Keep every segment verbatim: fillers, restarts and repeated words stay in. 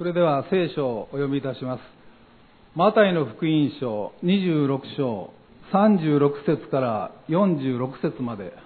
それでは聖書をお読みいたします。マタイの福音書にじゅうろく章さんじゅうろく節からよんじゅうろく節まで。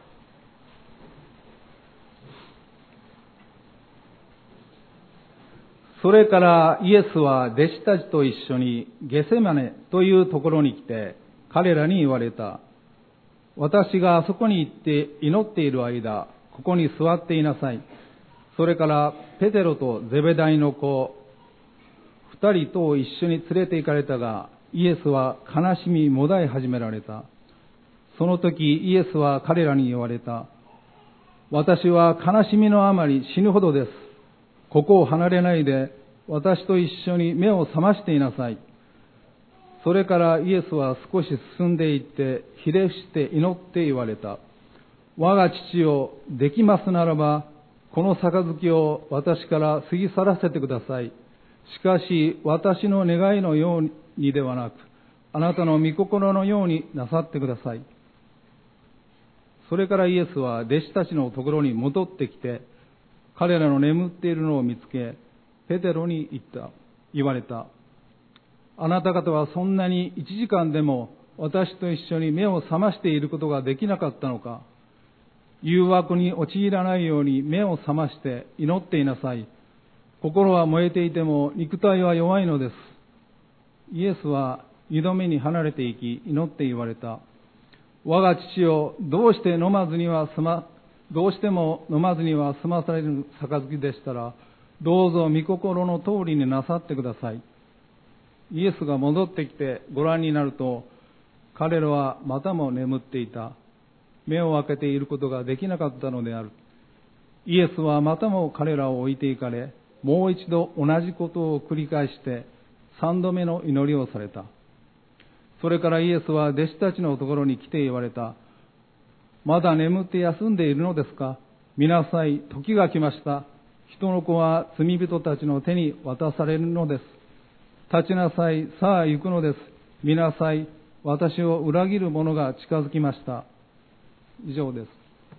それからイエスは弟子たちと一緒にゲセマネというところに来て、彼らに言われた。私があそこに行って祈っている間、ここに座っていなさい。それからペテロとゼベダイの子二人とを一緒に連れて行かれたが、イエスは悲しみもだえ始められた。その時イエスは彼らに言われた。私は悲しみのあまり死ぬほどです。ここを離れないで私と一緒に目を覚ましていなさい。それからイエスは少し進んでいってひれ伏して祈って言われた。我が父よ、できますならばこの杯を私から過ぎ去らせてください。しかし私の願いのようにではなく、あなたの御心のようになさってください。それからイエスは弟子たちのところに戻ってきて、彼らの眠っているのを見つけ、ペテロに言った、言われた。あなた方はそんなに一時間でも私と一緒に目を覚ましていることができなかったのか。誘惑に陥らないように目を覚まして祈っていなさい。心は燃えていても肉体は弱いのです。イエスは二度目に離れていき祈って言われた。我が父よ、どうして飲まずには済まどうしても飲まずには済まされる杯でしたら、どうぞ御心の通りになさってください。イエスが戻ってきてご覧になると、彼らはまたも眠っていた。目を開けていることができなかったのである。イエスはまたも彼らを置いていかれ、もう一度同じことを繰り返して三度目の祈りをされた。それからイエスは弟子たちのところに来て言われた。まだ眠って休んでいるのですか。見なさい、時が来ました。人の子は罪人たちの手に渡されるのです。立ちなさい、さあ行くのです。見なさい、私を裏切る者が近づきました。以上です。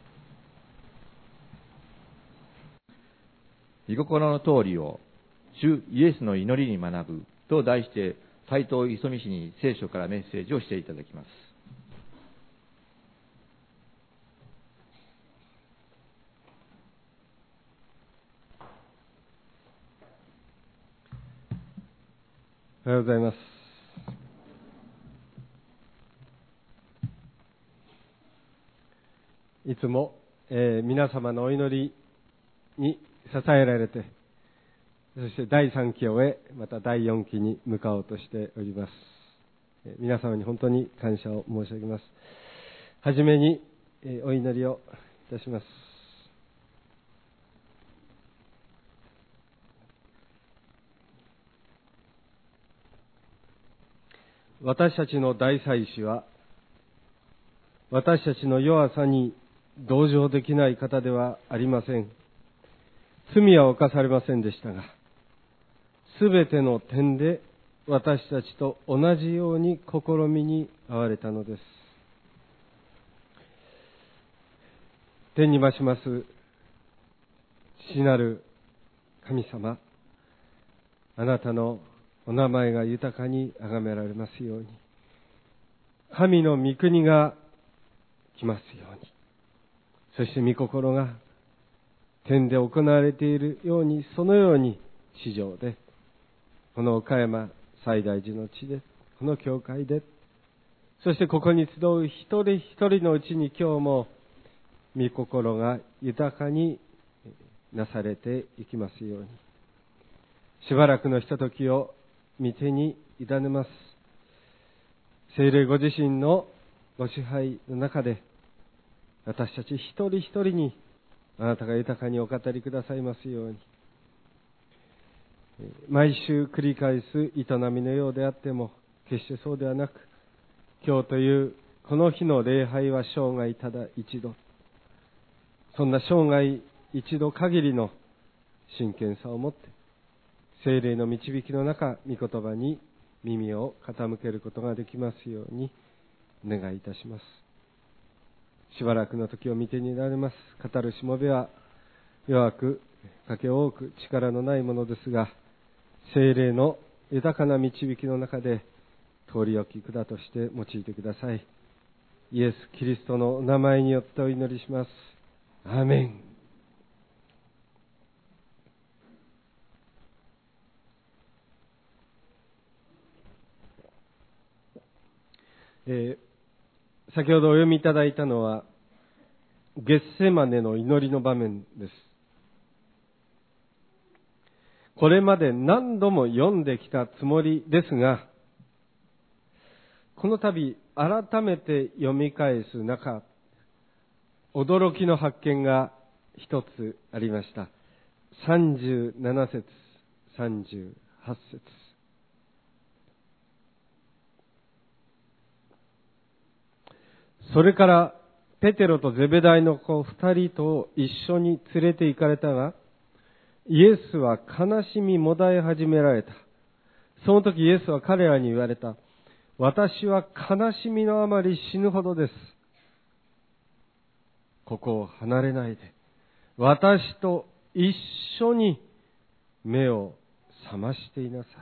御心の通りを主イエスの祈りに学ぶと題して、斉藤磯美氏に聖書からメッセージをしていただきます。 おはようございます。いつも、えー、皆様のお祈りに支えられて、そしてだいさんきを終え、まただいよんきに向かおうとしております。えー、皆様に本当に感謝を申し上げます。はじめに、えー、お祈りをいたします。私たちの大祭司は、私たちの弱さに同情できない方ではありません。罪は犯されませんでしたが、すべての点で私たちと同じように試みに遭われたのです。天に増します父なる神様、あなたのお名前が豊かに崇められますように、神の御国が来ますように、そして御心が天で行われているように、そのように地上で、この岡山西大寺の地で、この教会で、そしてここに集う一人一人のうちに今日も御心が豊かになされていきますように、しばらくのひとときを御手に委ねます。聖霊ご自身のご支配の中で、私たち一人一人にあなたが豊かにお語りくださいますように、毎週繰り返す営みのようであっても決してそうではなく、今日というこの日の礼拝は生涯ただ一度、そんな生涯一度限りの真剣さを持って、聖霊の導きの中、御言葉に耳を傾けることができますようにお願いいたします。しばらくの時を見てになられます。語るしもべは弱く、かけ多く力のないものですが、 聖霊の豊かな導きの中で通り置き管として用いてください。イエス・キリストのお名前によってお祈りします。アーメン。えー、先ほどお読みいただいたのはゲッセマネの祈りの場面です。これまで何度も読んできたつもりですが、この度改めて読み返す中、驚きの発見が一つありました。さんじゅうなな節、さんじゅうはち節。それからペテロとゼベダイの子二人と一緒に連れて行かれたが、イエスは悲しみもだえ始められた。その時イエスは彼らに言われた。私は悲しみのあまり死ぬほどです。ここを離れないで、私と一緒に目を覚ましていなさ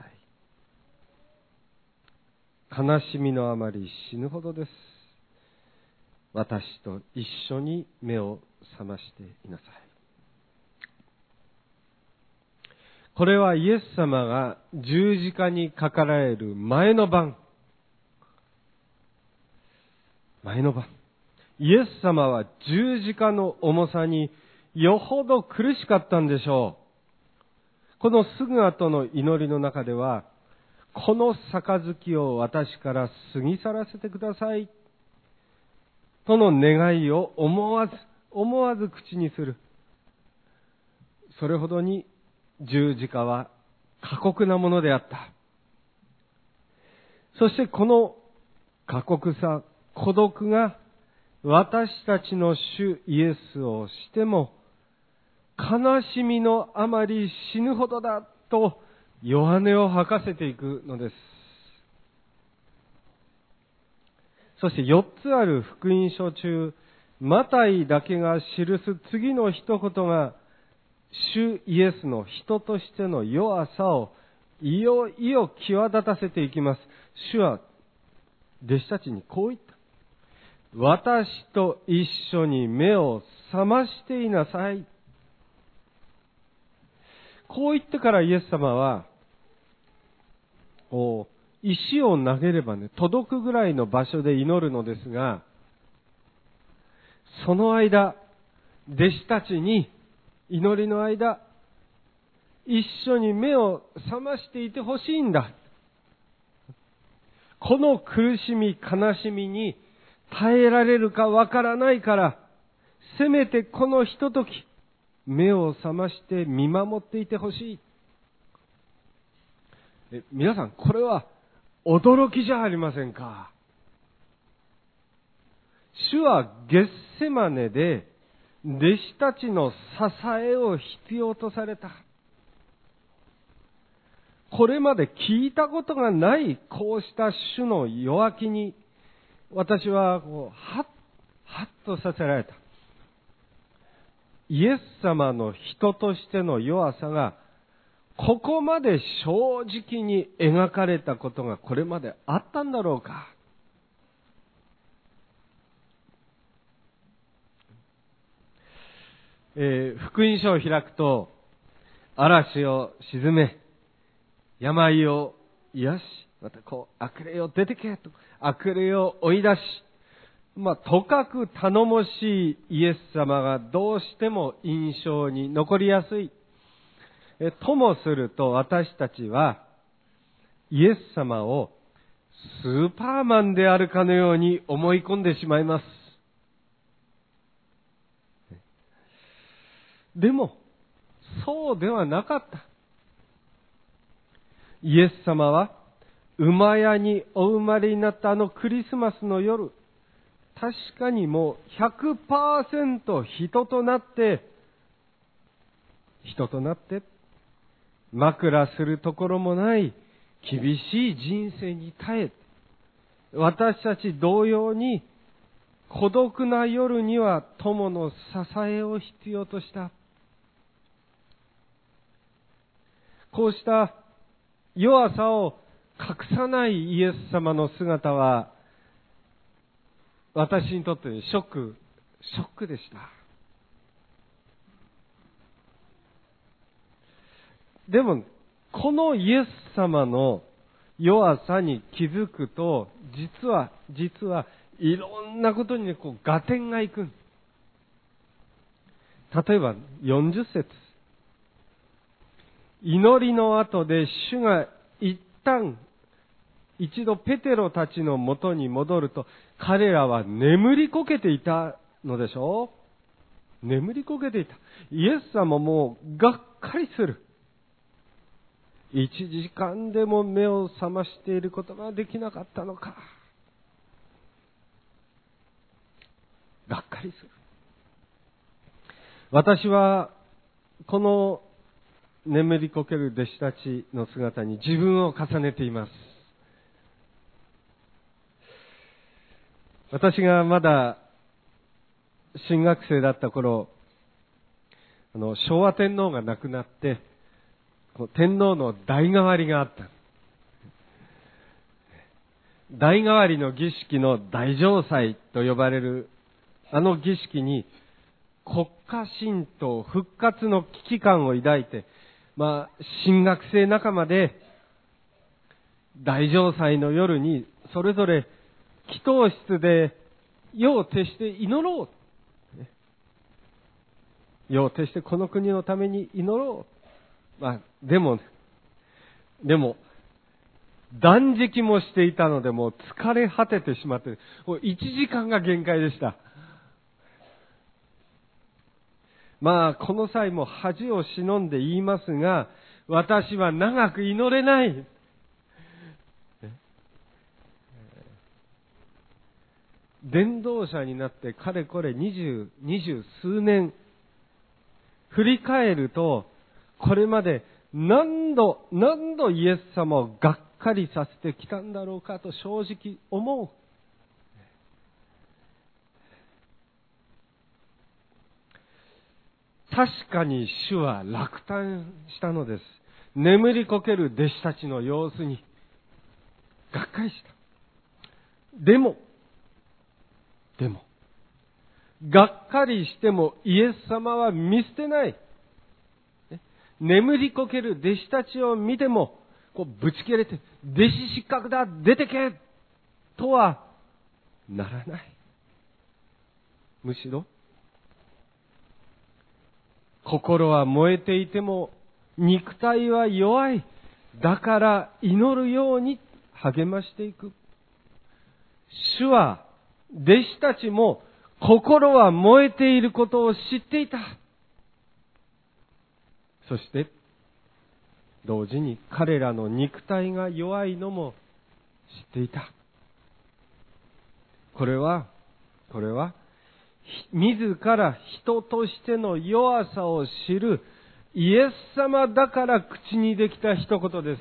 い。悲しみのあまり死ぬほどです。私と一緒に目を覚ましていなさい。これはイエス様が十字架にかかられる前の晩。前の晩。イエス様は十字架の重さによほど苦しかったんでしょう。このすぐ後の祈りの中では、この杯を私から過ぎ去らせてください。との願いを思わず、思わず口にする。それほどに十字架は過酷なものであった。そしてこの過酷さ、孤独が私たちの主イエスをしても、悲しみのあまり死ぬほどだと弱音を吐かせていくのです。そしてよっつある福音書中、マタイだけが記す次の一言が、主イエスの人としての弱さをいよいよ際立たせていきます。主は弟子たちにこう言った。私と一緒に目を覚ましていなさい。こう言ってからイエス様は、お石を投げればね、届くぐらいの場所で祈るのですが、その間、弟子たちに祈りの間、一緒に目を覚ましていてほしいんだ。この苦しみ、悲しみに耐えられるかわからないから、せめてこのひととき、目を覚まして見守っていてほしい。え、皆さん、これは驚きじゃありませんか。主はゲッセマネで弟子たちの支えを必要とされた。これまで聞いたことがないこうした主の弱気に、私はこうはっ、はっとさせられた。イエス様の人としての弱さがここまで正直に描かれたことがこれまであったんだろうか。えー、福音書を開くと、嵐を鎮め、病を癒し、またこう悪霊を出てけと悪霊を追い出し、まあ、とかく頼もしいイエス様がどうしても印象に残りやすい。えともすると私たちはイエス様をスーパーマンであるかのように思い込んでしまいます。でもそうではなかった。イエス様は馬屋にお生まれになったあのクリスマスの夜、確かにもう ひゃくパーセント 人となって人となって枕するところもない厳しい人生に耐え、私たち同様に孤独な夜には友の支えを必要とした。こうした弱さを隠さないイエス様の姿は、私にとってショック、ショックでした。でも、このイエス様の弱さに気づくと、実は、実はいろんなことに、ね、こう合点がいく。例えばよんじゅっ節。祈りの後で主が一旦、一度ペテロたちのもとに戻ると、彼らは眠りこけていたのでしょう？眠りこけていた。イエス様もがっかりする。一時間でも目を覚ましていることができなかったのか。がっかりする。私はこの眠りこける弟子たちの姿に自分を重ねています。私がまだ新学生だった頃、あの昭和天皇が亡くなって天皇の代替わりがあった。代替わりの儀式の大嘗祭と呼ばれるあの儀式に国家神道復活の危機感を抱いて、まあ、新学生仲間で大嘗祭の夜にそれぞれ祈祷室で夜を徹して祈ろう。夜を徹してこの国のために祈ろう。まあ、でも、でも、断食もしていたので、もう疲れ果ててしまって、もういちじかんが限界でした。まあ、この際も恥を忍んで言いますが、私は長く祈れない。伝道者になってかれこれ二十、二十数年、振り返ると、これまで何度、何度イエス様をがっかりさせてきたんだろうかと正直思う。確かに主は落胆したのです。眠りこける弟子たちの様子にがっかりした。でも、でも、がっかりしてもイエス様は見捨てない。眠りこける弟子たちを見ても、こうぶち切れて、弟子失格だ、出てけとはならない。むしろ、心は燃えていても、肉体は弱い。だから祈るように励ましていく。主は、弟子たちも心は燃えていることを知っていた。そして、同時に彼らの肉体が弱いのも知っていた。これは、これは、自ら人としての弱さを知るイエス様だから口にできた一言です。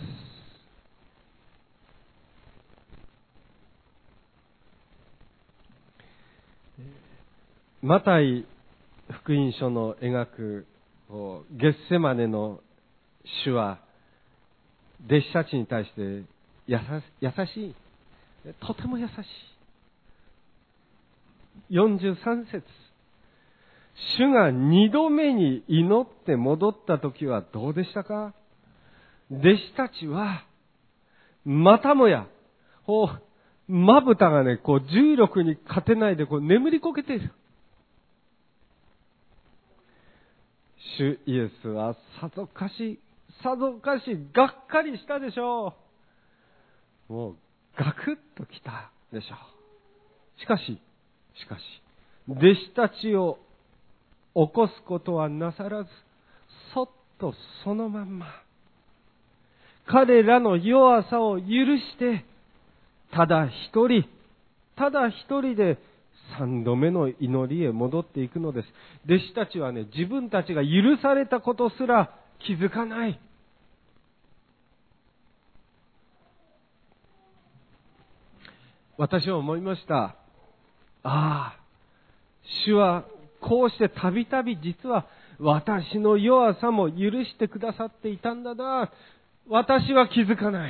マタイ福音書の描くゲッセマネの主は弟子たちに対してやさ優しい、とても優しい。よんじゅうさん節、主が二度目に祈って戻った時はどうでしたか？弟子たちはまたもやこうまぶたがね、こう重力に勝てないでこう眠りこけている。主イエスはさぞかし、さぞかしがっかりしたでしょう。もうガクッときたでしょう。しかし、しかし、弟子たちを起こすことはなさらず、そっとそのまんま、彼らの弱さを許して、ただ一人、ただ一人で三度目の祈りへ戻っていくのです。弟子たちはね、自分たちが許されたことすら気づかない。私は思いました。ああ、主はこうしてたびたび実は私の弱さも許してくださっていたんだな。 私は気づかない。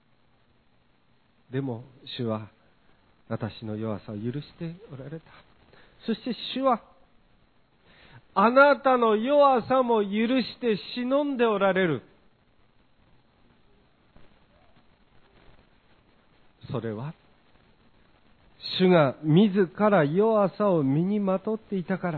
でも主は私の弱さを許しておられた。そして主はあなたの弱さも許して忍んでおられる。それは主が自ら弱さを身にまとっていたから。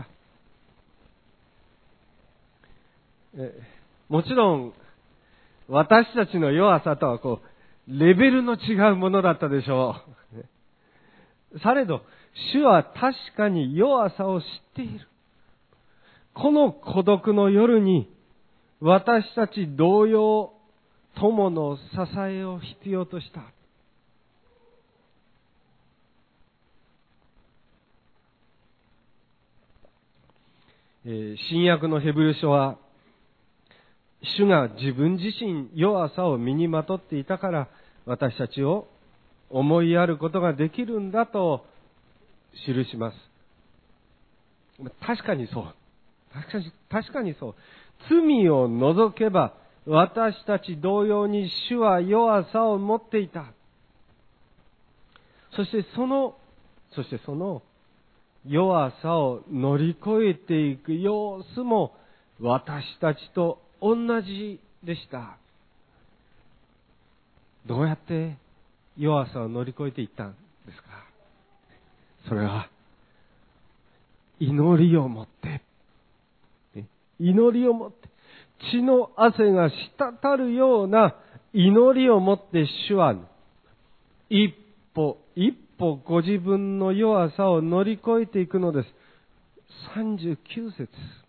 えもちろん私たちの弱さとはこうレベルの違うものだったでしょう。されど主は確かに弱さを知っている。この孤独の夜に私たち同様友の支えを必要とした。えー、新約のヘブル書は主が自分自身弱さを身にまとっていたから私たちを思いやることができるんだと記します。確かにそう。確かに、確かにそう。罪を除けば私たち同様に主は弱さを持っていた。そしてその、そしてその弱さを乗り越えていく様子も私たちと同じでした。どうやって弱さを乗り越えていったんですか？それは祈りをもって、祈りをもって、血の汗が滴るような祈りをもって主は一歩一歩ご自分の弱さを乗り越えていくのです。さんじゅうきゅう節。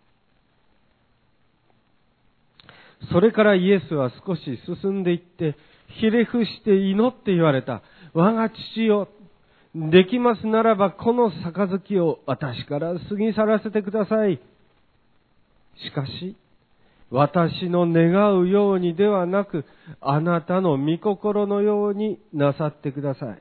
それからイエスは少し進んでいってひれ伏して祈って言われた。我が父よ、できますならばこの杯を私から過ぎ去らせてください。しかし私の願うようにではなくあなたの御心のようになさってください。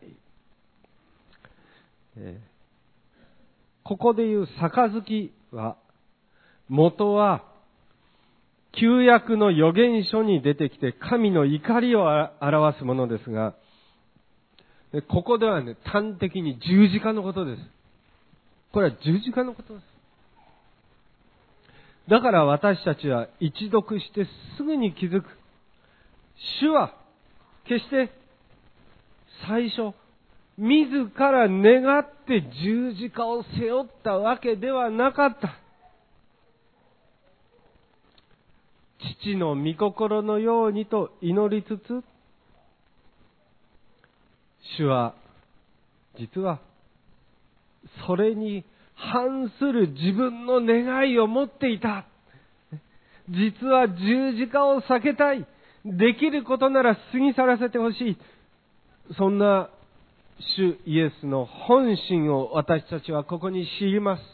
えー、ここでいう杯は元は旧約の預言書に出てきて神の怒りを表すものですが、ここではね、端的に十字架のことです。これは十字架のことです。だから私たちは一読してすぐに気づく。主は決して最初、自ら願って十字架を背負ったわけではなかった。父の御心のようにと祈りつつ、主は実はそれに反する自分の願いを持っていた。実は十字架を避けたい。できることなら過ぎ去らせてほしい。そんな主イエスの本心を私たちはここに知ります。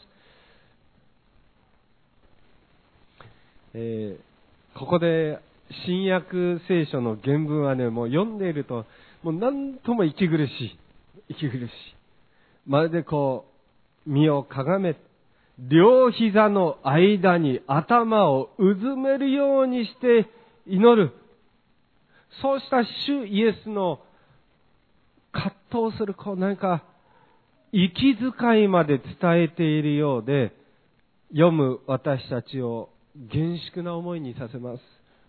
えーここで新約聖書の原文はね、もう読んでいると、もう何とも息苦しい。息苦しい。まるでこう、身をかがめ、両膝の間に頭をうずめるようにして祈る。そうした主イエスの葛藤する、こうなんか、息遣いまで伝えているようで、読む私たちを厳粛な思いにさせます。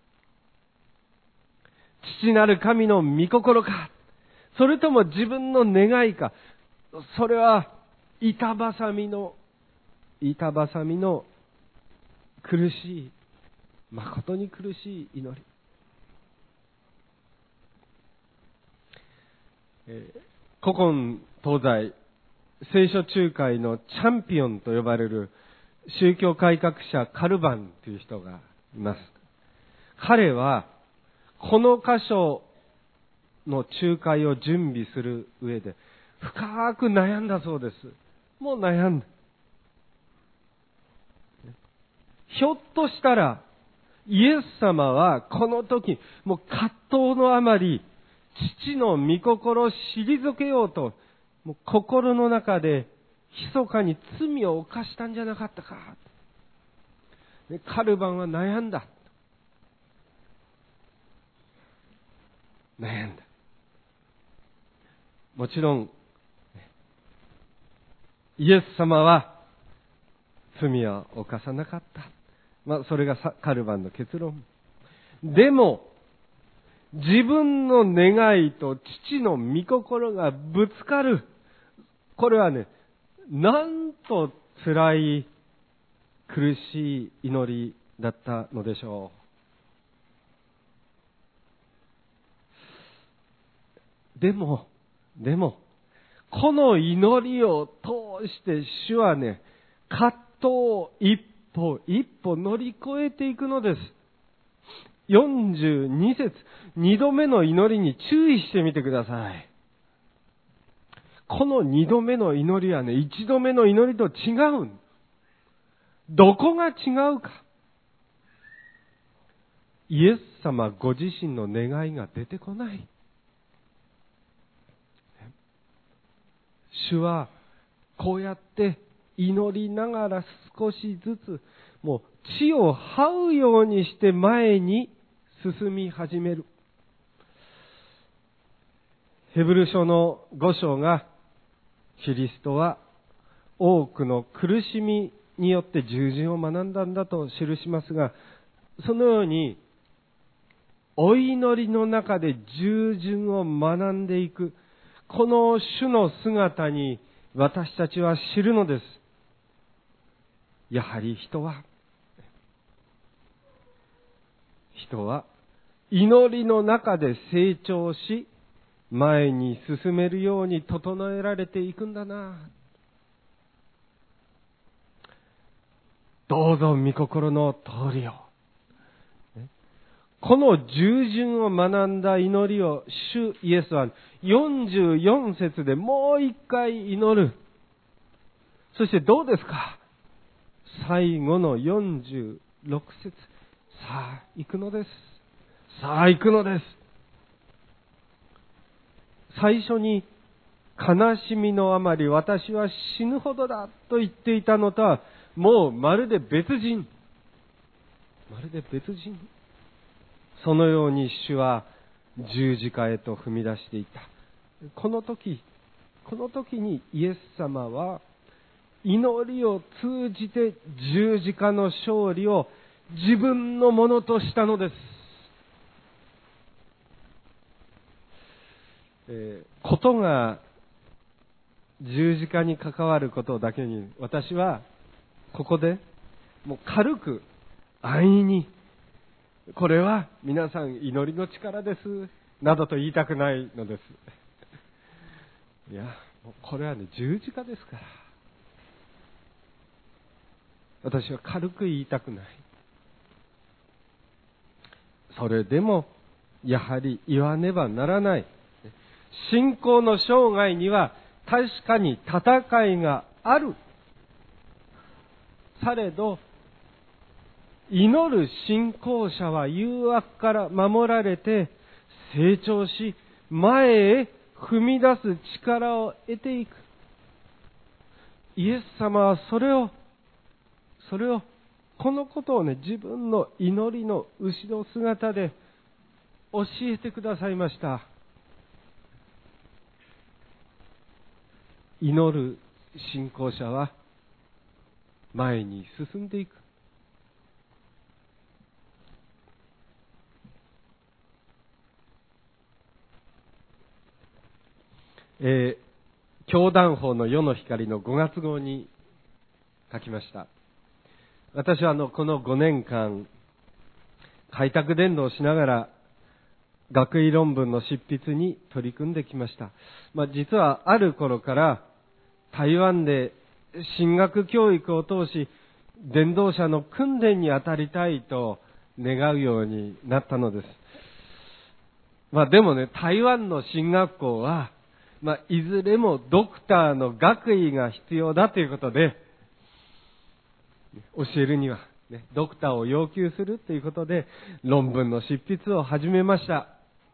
父なる神の御心か、それとも自分の願いか、それは板挟みの板挟みの苦しい、誠に苦しい祈り。えー、古今東西聖書仲介のチャンピオンと呼ばれる宗教改革者カルバンという人がいます。彼はこの箇所の仲介を準備する上で深く悩んだそうです。もう悩んだ。ひょっとしたらイエス様はこの時もう葛藤のあまり父の御心を退けようともう心の中で密かに罪を犯したんじゃなかったか。カルバンは悩んだ。 悩んだ。もちろん、イエス様は罪は犯さなかった。まあ、それがカルバンの結論。でも、自分の願いと父の御心がぶつかる。これはね、なんと辛い、苦しい祈りだったのでしょう。でも、でも、この祈りを通して主はね、葛藤を一歩一歩乗り越えていくのです。よんじゅうに節、二度目の祈りに注意してみてください。この二度目の祈りはね、一度目の祈りと違う。どこが違うか。イエス様ご自身の願いが出てこない。主はこうやって祈りながら少しずつ、もう地を這うようにして前に進み始める。ヘブル書のご章が、キリストは多くの苦しみによって従順を学んだんだと記しますが、そのようにお祈りの中で従順を学んでいく、この主の姿に私たちは知るのです。やはり人は人は祈りの中で成長し、前に進めるように整えられていくんだな。どうぞ御心の通りを。この従順を学んだ祈りを主イエスはよんじゅうよん節でもう一回祈る。そしてどうですか？最後のよんじゅうろく節。さあ行くのです。さあ行くのです。最初に悲しみのあまり私は死ぬほどだと言っていたのとはもうまるで別人。まるで別人。そのように主は十字架へと踏み出していった。この時、この時にイエス様は祈りを通じて十字架の勝利を自分のものとしたのです。えー、ことが十字架に関わることだけに、私はここでもう軽く安易に、これは皆さん祈りの力ですなどと言いたくないのです。いや、もうこれはね、十字架ですから。私は軽く言いたくない。それでもやはり言わねばならない。信仰の生涯には確かに戦いがある。されど、祈る信仰者は誘惑から守られて成長し、前へ踏み出す力を得ていく。イエス様はそれを、それを、このことをね、自分の祈りの後ろ姿で教えてくださいました。祈る信仰者は前に進んでいく。えー、教団法の世の光のごがつ号に書きました。私はあのこのごねんかん開拓伝道をしながら学位論文の執筆に取り組んできました。まあ、実はある頃から台湾で神学教育を通し伝道者の訓練に当たりたいと願うようになったのです。まあでもね、台湾の神学校は、まあいずれもドクターの学位が必要だということで、教えるには、ね、ドクターを要求するということで論文の執筆を始めました。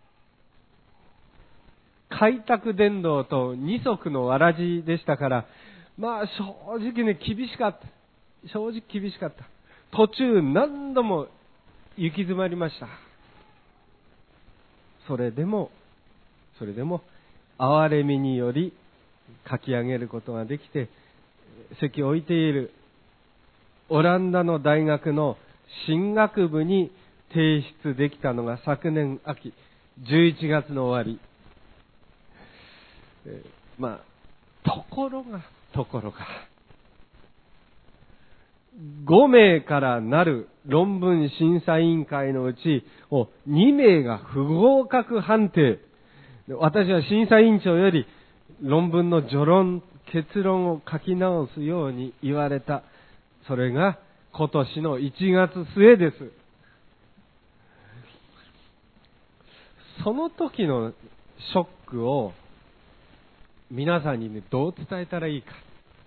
開拓伝道と二足のわらじでしたから、まあ正直ね、厳しかった。正直厳しかった。途中何度も行き詰まりました。 それでも、それでも、憐れみにより書き上げることができて、籍を置いているオランダの大学の神学部に提出できたのが昨年秋、じゅういちがつの終わり。えー、まあ、ところが、ところが、ごめいからなる論文審査委員会のうち、にめいが不合格判定。私は審査委員長より論文の序論、結論を書き直すように言われた。それが今年のいちがつすえです。その時のショックを皆さんにね、どう伝えたらいいか。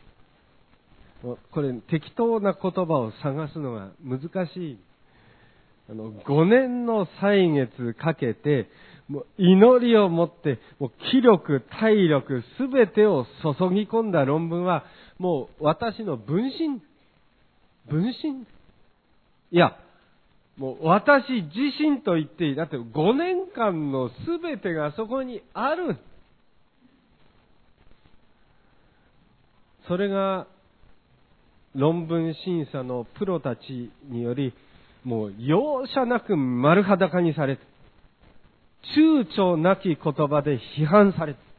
これ適当な言葉を探すのが難しい。あのごねんの歳月かけて、もう祈りを持って、もう気力、体力、すべてを注ぎ込んだ論文は、もう私の分身、分身。いや、もう私自身と言っていい。だってごねんかんのすべてがそこにある。それが論文審査のプロたちにより、もう容赦なく丸裸にされて、躊躇なき言葉で批判されて、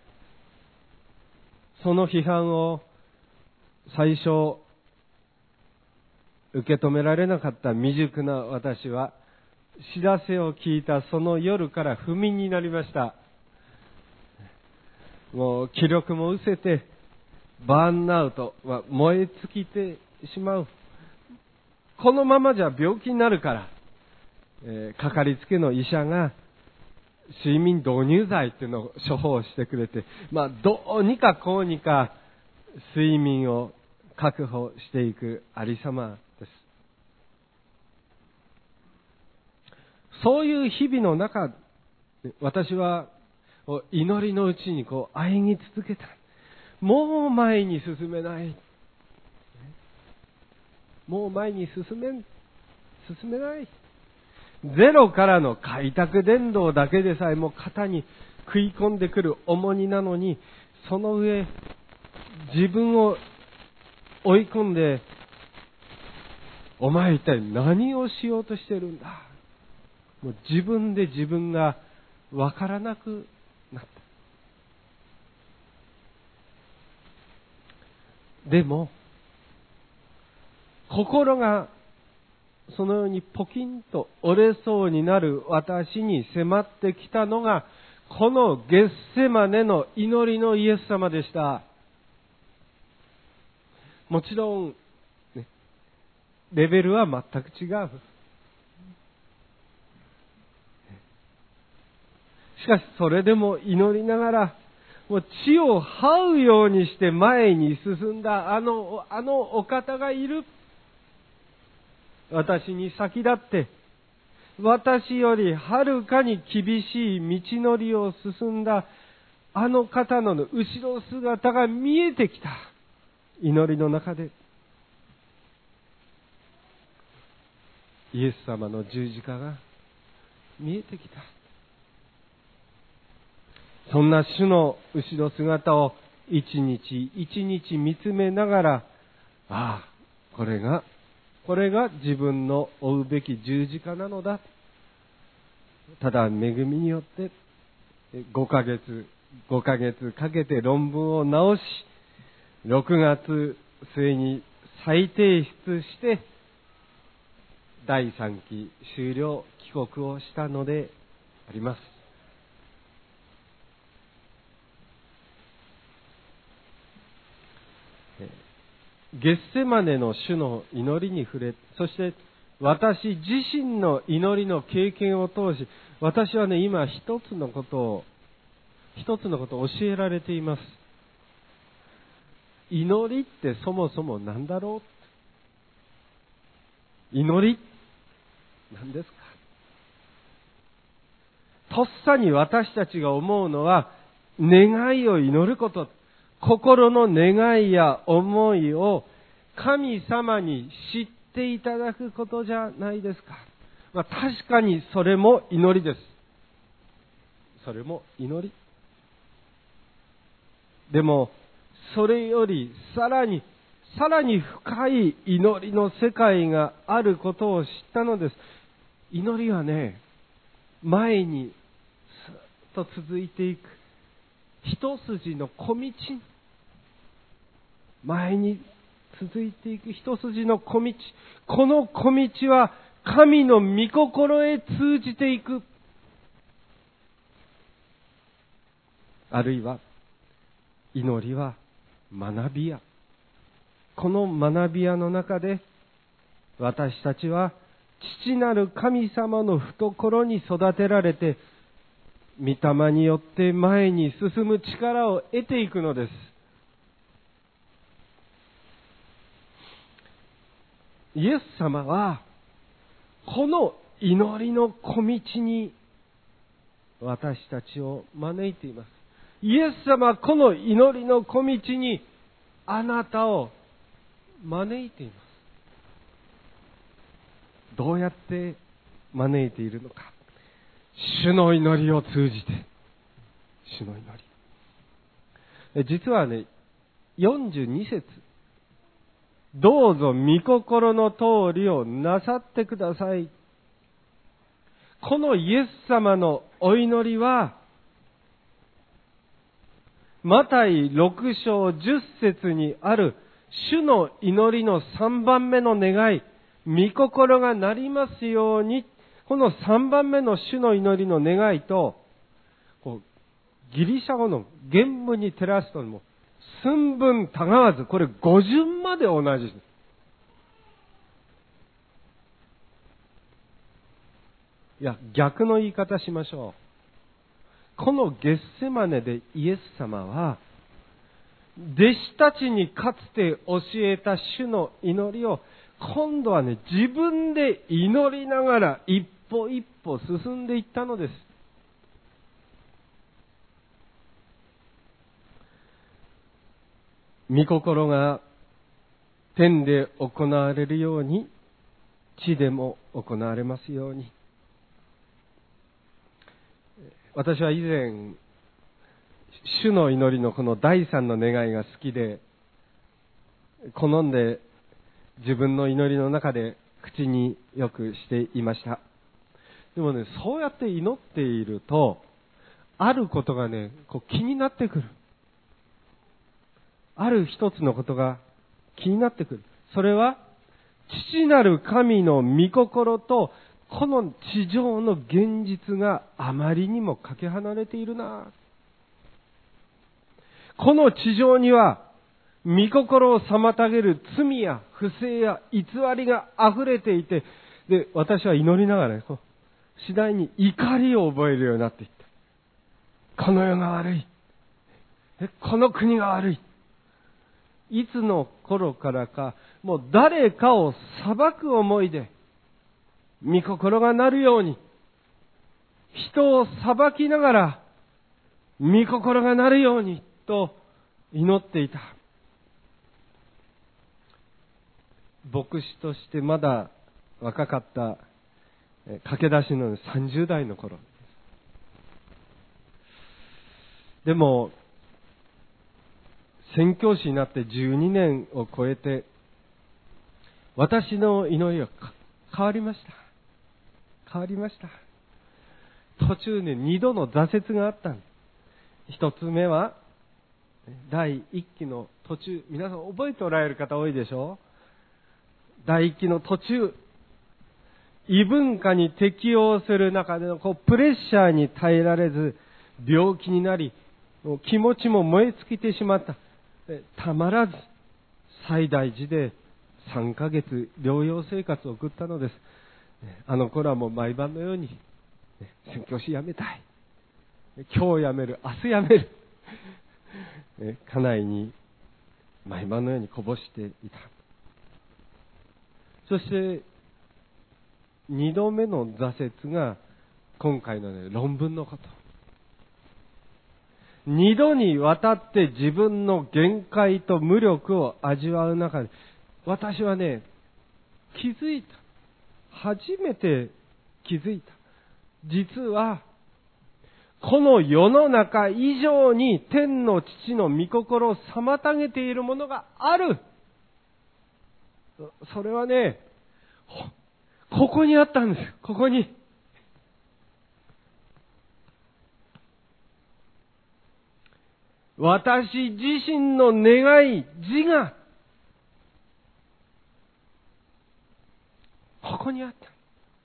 その批判を最初受け止められなかった未熟な私は、知らせを聞いたその夜から不眠になりました。もう気力も失せて、バーンアウトは燃え尽きてしまう。このままじゃ病気になるから、えー、かかりつけの医者が睡眠導入剤っていうのを処方してくれて、まあどうにかこうにか睡眠を確保していくありさまです。そういう日々の中、私は祈りのうちにこう喘ぎ続けた。もう前に進めない。もう前に進めん、進めない。ゼロからの開拓伝道だけでさえも肩に食い込んでくる重荷なのに、その上、自分を追い込んで、お前一体何をしようとしてるんだ。もう自分で自分がわからなくなった。でも、心がそのようにポキンと折れそうになる私に迫ってきたのが、このゲッセマネの祈りのイエス様でした。もちろん、ね、レベルは全く違う。しかしそれでも祈りながら、もう地を這うようにして前に進んだあの、あのお方がいる。私に先立って、私よりはるかに厳しい道のりを進んだあの方の後ろ姿が見えてきた。祈りの中で。イエス様の十字架が見えてきた。そんな主の後ろ姿を一日一日見つめながら、ああ、これが、これが自分の追うべき十字架なのだ。ただ恵みによってごかげつ、ごかげつかけて論文を直し、ろくがつ末に再提出して、だいさんき終了、帰国をしたのであります。ゲッセマネの主の祈りに触れ、そして私自身の祈りの経験を通し、私はね、今一つのことを、一つのことを教えられています。祈りってそもそも何だろう？祈り何ですか？とっさに私たちが思うのは、願いを祈ること。心の願いや思いを神様に知っていただくことじゃないですか。まあ、確かにそれも祈りです。 それも祈り。でも、それよりさらに、さらに深い祈りの世界があることを知ったのです。祈りはね、前にずっと続いていく一筋の小道、前に続いていく一筋の小道、この小道は神の御心へ通じていく。あるいは祈りは学び屋。この学び屋の中で私たちは父なる神様の懐に育てられて、御霊によって前に進む力を得ていくのです。イエス様はこの祈りの小道に私たちを招いています。イエス様はこの祈りの小道にあなたを招いています。どうやって招いているのか。主の祈りを通じて。主の祈り。実はね、よんじゅうに節。どうぞ御心の通りをなさってください。このイエス様のお祈りは、マタイろく章じゅっ節にある主の祈りのさんばんめの願い、御心がなりますように、このさんばんめの主の祈りの願いと、こうギリシャ語の原文に照らすとも、寸分たがわず、これ語順まで同じです。いや、逆の言い方しましょう。このゲッセマネでイエス様は、弟子たちにかつて教えた主の祈りを、今度はね、自分で祈りながら一歩一歩進んでいったのです。御心が天で行われるように、地でも行われますように。私は以前、主の祈りのこの第三の願いが好きで、好んで自分の祈りの中で口によくしていました。でもね、そうやって祈っていると、あることがね、こう気になってくる。ある一つのことが気になってくる。それは、父なる神の御心と、この地上の現実があまりにもかけ離れているな。この地上には、御心を妨げる罪や不正や偽りが溢れていて、で、私は祈りながら、ね、次第に怒りを覚えるようになっていった。この世が悪い。この国が悪い。いつの頃からか、もう誰かを裁く思いで、御心がなるように、人を裁きながら、御心がなるように、と祈っていた。牧師としてまだ若かった駆け出しのさんじゅう代の頃です。でも、宣教師になってじゅうにねんを超えて、私の祈りは変わりました。変わりました。途中ね、二度の挫折があったんです。一つ目は、第一期の途中、皆さん覚えておられる方多いでしょう。第一期の途中、異文化に適応する中でのこうプレッシャーに耐えられず、病気になり、気持ちも燃え尽きてしまった。たまらず、西大寺でさんかげつ療養生活を送ったのです。あの頃はもう毎晩のように、宣教師辞めたい。今日辞める、明日辞める。家内に毎晩のようにこぼしていた。そして、二度目の挫折が今回の、ね、論文のこと。二度にわたって自分の限界と無力を味わう中で、私はね、気づいた。初めて気づいた。実は、 この世の中以上に天の父の御心を妨げているものがある。それはね、ここにあったんです。ここに。私自身の願い、自我、ここにあった。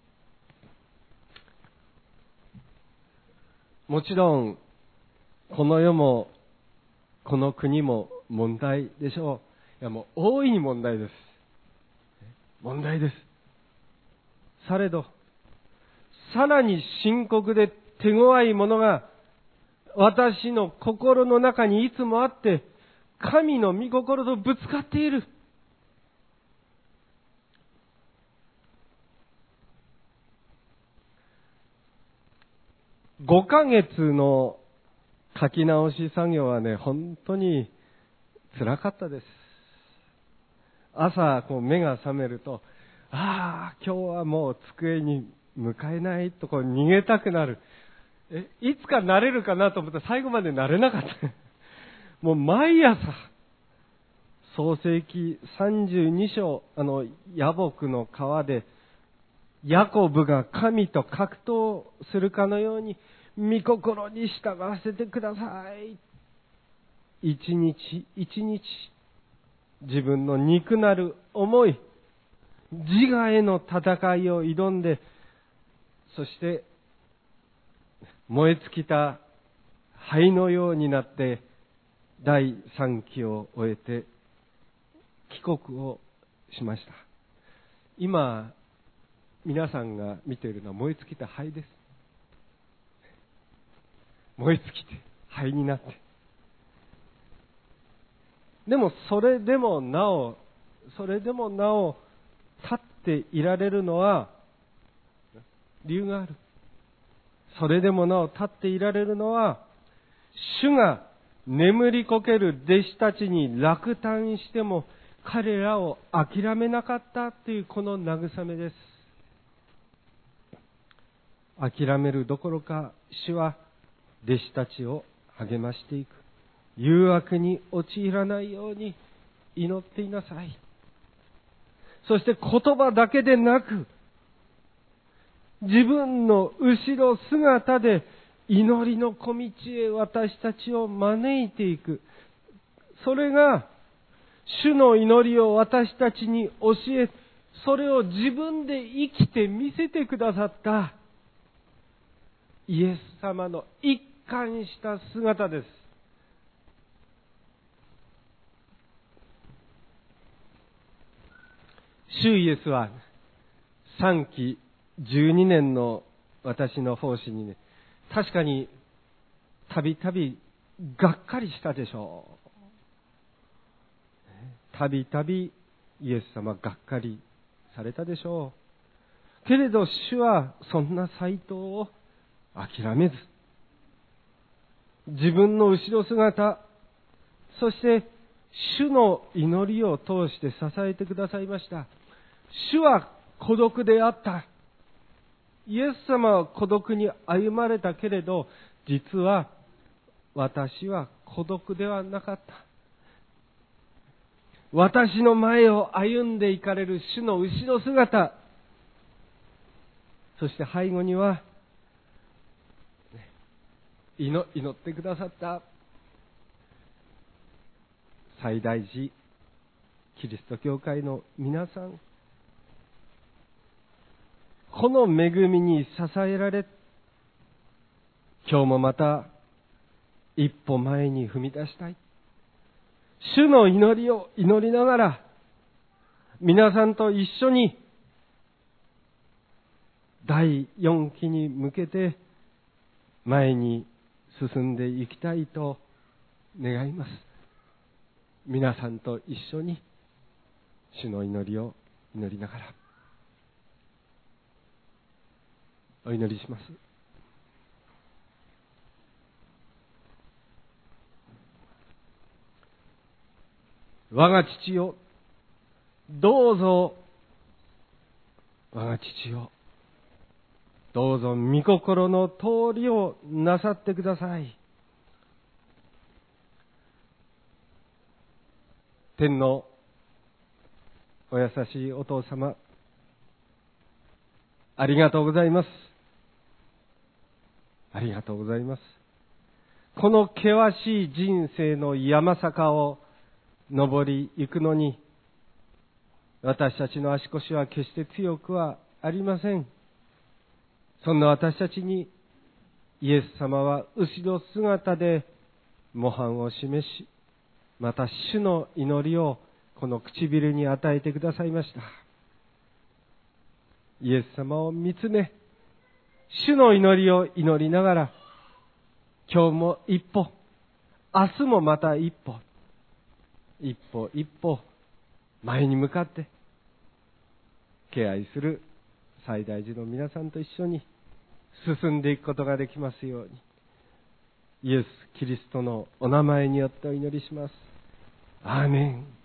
もちろん、この世も、この国も問題でしょう。いやもう大いに問題です。問題です。されど、さらに深刻で手強いものが、私の心の中にいつもあって、神の御心とぶつかっている。ごかげつの書き直し作業はね、本当に辛かったです。朝、こう目が覚めると、ああ、今日はもう机に向かえないとこう逃げたくなる。え、いつかなれるかなと思ったら最後までなれなかった。もう毎朝、創世記さんじゅうに章、あの、野木の川で、ヤコブが神と格闘するかのように、御心に従わせてください。一日一日、自分の肉なる思い、自我への戦いを挑んで、そして、燃え尽きた灰のようになって、だいさんきを終えて、帰国をしました。今、皆さんが見ているのは燃え尽きた灰です。燃え尽きて灰になって。でもそれでもなお、それでもなお立っていられるのは理由がある。それでもなお立っていられるのは、主が眠りこける弟子たちに落胆しても彼らを諦めなかったというこの慰めです。諦めるどころか、主は弟子たちを励ましていく。誘惑に陥らないように祈っていなさい。そして言葉だけでなく、自分の後ろ姿で祈りの小道へ私たちを招いていく。それが、主の祈りを私たちに教え、それを自分で生きて見せてくださったイエス様の一貫した姿です。主イエスはさんきじゅうにねんの私の奉仕にね、確かにたびたびがっかりしたでしょう。たびたびイエス様がっかりされたでしょう。けれど主はそんな斉藤を諦めず、自分の後ろ姿、そして主の祈りを通して支えてくださいました。主は孤独であった。イエス様は孤独に歩まれたけれど、実は私は孤独ではなかった。私の前を歩んでいかれる主の後ろ姿、そして背後には祈ってくださった最大寺キリスト教会の皆さん、この恵みに支えられ、今日もまた一歩前に踏み出したい。主の祈りを祈りながら、皆さんと一緒にだいよんきに向けて前に進んでいきたいと願います。皆さんと一緒に主の祈りを祈りながらお祈りします。我が父よ、どうぞ我が父よ、 どうぞ御心の通りをなさってください。天のお優しいお父様、ありがとうございます。ありがとうございます。この険しい人生の山坂を登り行くのに、私たちの足腰は決して強くはありません。そんな私たちにイエス様は後ろ姿で模範を示し、また主の祈りをこの唇に与えてくださいました。イエス様を見つめ、主の祈りを祈りながら、今日も一歩、明日もまた一歩、一歩一歩前に向かって敬愛する西大寺の皆さんと一緒に進んでいくことができますように、イエス・キリストのお名前によってお祈りします。アーメン。